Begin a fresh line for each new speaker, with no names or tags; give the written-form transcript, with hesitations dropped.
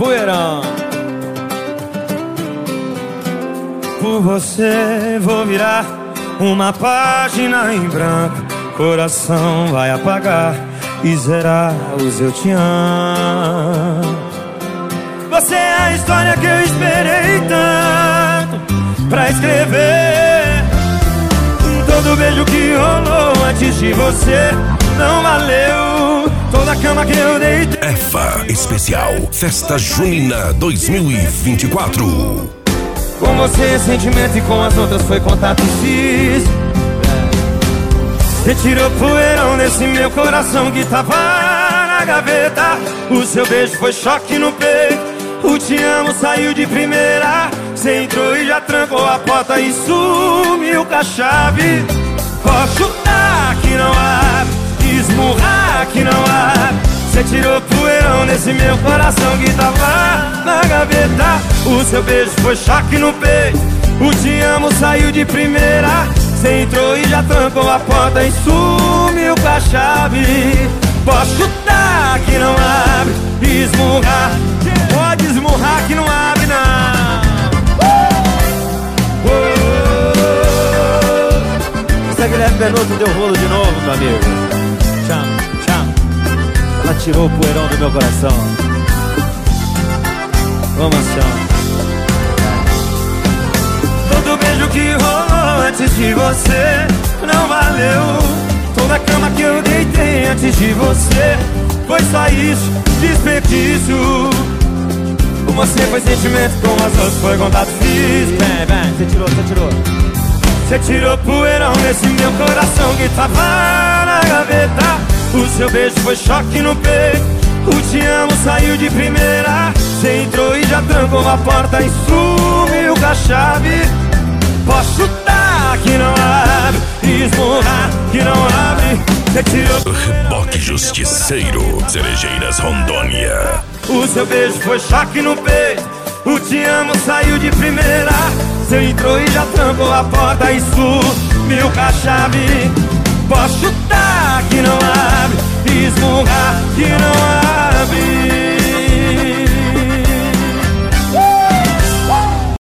poeirão. Por você vou virar uma página em branco. Coração vai apagar e zerar os eu te amo. Você é a história que eu esperei tanto pra escrever. Todo beijo que rolou antes de você não valeu. Toda a cama que eu deitei.
EFA Especial Festa Junina 2024.
Com você sentimento e com as outras foi contato físico. Você tirou poeirão desse meu coração que tava na gaveta. O seu beijo foi choque no peito. O te amo saiu de primeira. Você entrou e já trancou a porta e sumiu com a chave. Posso chutar que não abre, esmurrar que não abre. Você tirou poeirão desse meu coração que tava na gaveta. O seu beijo foi choque no peito. O te amo saiu de primeira. Você entrou e já trancou a porta e sumiu com a chave. Posso chutar que não abre, esmurrar. Pode esmurrar que não abre não.
Essa Guilherme Benoto deu rolo de novo, meu amigo. Tchau, tchau. Ela tirou o poeirão do meu coração. Vamos, tchau.
Todo beijo que rolou antes de você não valeu. Toda a cama que eu deitei antes de você foi só isso, desperdício. Com você foi sentimento, com as outras foi contato físico.
Vem, você tirou, você tirou.
Você tirou poeirão desse meu coração que tava na gaveta. O seu beijo foi choque no peito. O te amo saiu de primeira. Você entrou e já trancou a porta e sumiu com a chave. Posso chutar que não abre, esmurrar que não abre. Você tirou
Reboque Justiceiro, Cerejeiras, Rondônia.
O seu beijo foi choque no peito. O te amo saiu de primeira. Você entrou e já trancou a porta e sumiu com a chave. Posso